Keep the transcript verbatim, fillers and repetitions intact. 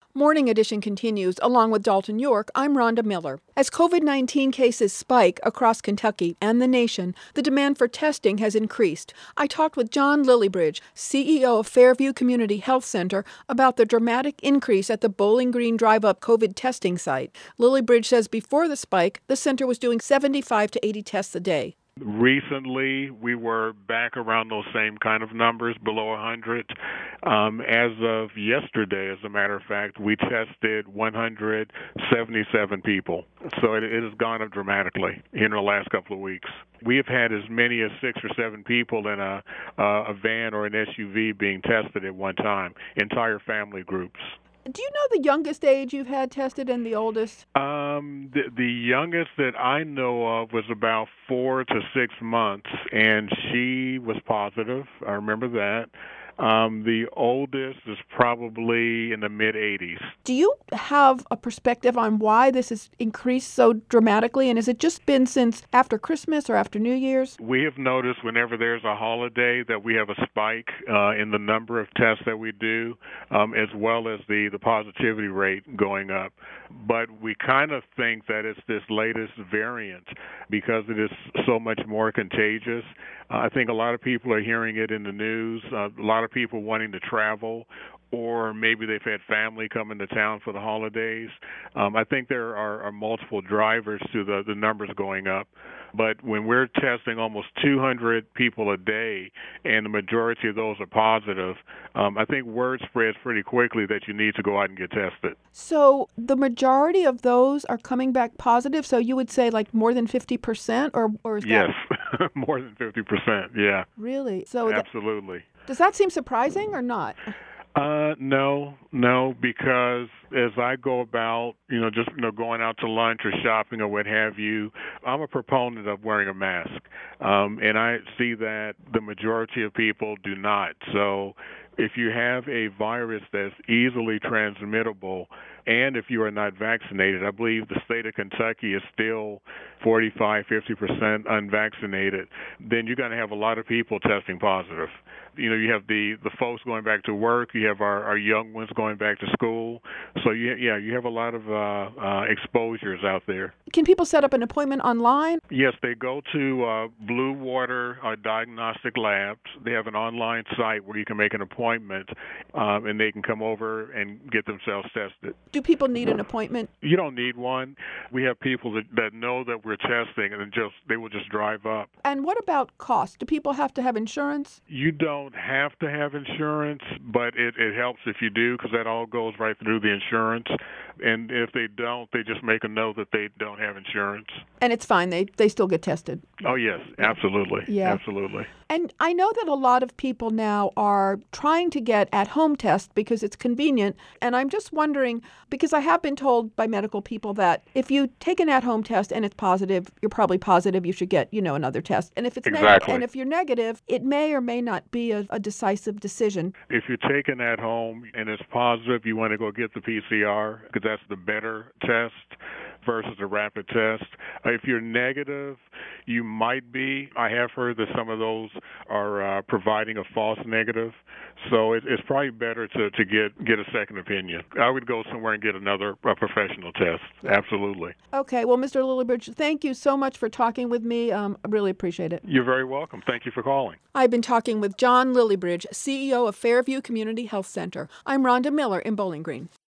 Morning Edition continues. Along with Dalton York, I'm Rhonda Miller. As COVID nineteen cases spike across Kentucky and the nation, the demand for testing has increased. I talked with John Lillibridge, C E O of Fairview Community Health Center, about the dramatic increase at the Bowling Green Drive-Up COVID testing site. Lillibridge says before the spike, the center was doing seventy-five to eighty tests a day. Recently, we were back around those same kind of numbers, below one hundred. Um, as of yesterday, as a matter of fact, we tested one hundred seventy-seven people. So it, it has gone up dramatically in the last couple of weeks. We have had as many as six or seven people in a, uh, a van or an S U V being tested at one time, entire family groups. Do you know the youngest age you've had tested and the oldest? Um, the, the youngest that I know of was about four to six months, and she was positive. I remember that. Um, the oldest is probably in the mid-eighties. Do you have a perspective on why this has increased so dramatically? And has it just been since after Christmas or after New Year's? We have noticed whenever there's a holiday that we have a spike uh, in the number of tests that we do, um, as well as the, the positivity rate going up. But we kind of think that it's this latest variant because it is so much more contagious. Uh, I think a lot of people are hearing it in the news, uh, a lot of people wanting to travel, or maybe they've had family come into town for the holidays. Um, I think there are, are multiple drivers to the, the numbers going up. But when we're testing almost two hundred people a day and the majority of those are positive, um, I think word spreads pretty quickly that you need to go out and get tested. So the majority of those are coming back positive? So you would say like more than fifty percent? Or, or is that... Yes, more than fifty percent, yeah. Really? So Absolutely. That, does that seem surprising or not? Uh, no, no, because as I go about, you know, just, you know, going out to lunch or shopping or what have you, I'm a proponent of wearing a mask. Um, and I see that the majority of people do not. So if you have a virus that's easily transmittable, and if you are not vaccinated, I believe the state of Kentucky is still forty-five, fifty percent unvaccinated, then you're going to have a lot of people testing positive. You know, you have the, the folks going back to work, you have our, our young ones going back to school. So, you, yeah, you have a lot of uh, uh, exposures out there. Can people set up an appointment online? Yes, they go to uh, Blue Water uh, Diagnostic Labs. They have an online site where you can make an appointment, um, and they can come over and get themselves tested. Do people need an appointment? You don't need one. We have people that, that know that we're testing, and just they will just drive up. And what about cost? Do people have to have insurance? You don't have to have insurance, but it, it helps if you do, because that all goes right through the insurance. And if they don't, they just make a note that they don't have insurance. And it's fine. They they still get tested. Oh, yes, absolutely. Yeah. Absolutely. And I know that a lot of people now are trying to get at-home tests because it's convenient. And I'm just wondering, because I have been told by medical people that if you take an at-home test and it's positive, you're probably positive, you should get, you know, another test. And if it's exactly. neg- and if you're negative, it may or may not be a, a decisive decision. If you're taking at home and it's positive, you want to go get the P C R because that's the better test versus a rapid test. Uh, if you're negative, you might be. I have heard that some of those are uh, providing a false negative, so it, it's probably better to, to get, get a second opinion. I would go somewhere and get another a professional test. Absolutely. Okay. Well, Mister Lillibridge, thank you so much for talking with me. Um, I really appreciate it. You're very welcome. Thank you for calling. I've been talking with John Lillibridge, C E O of Fairview Community Health Center. I'm Rhonda Miller in Bowling Green.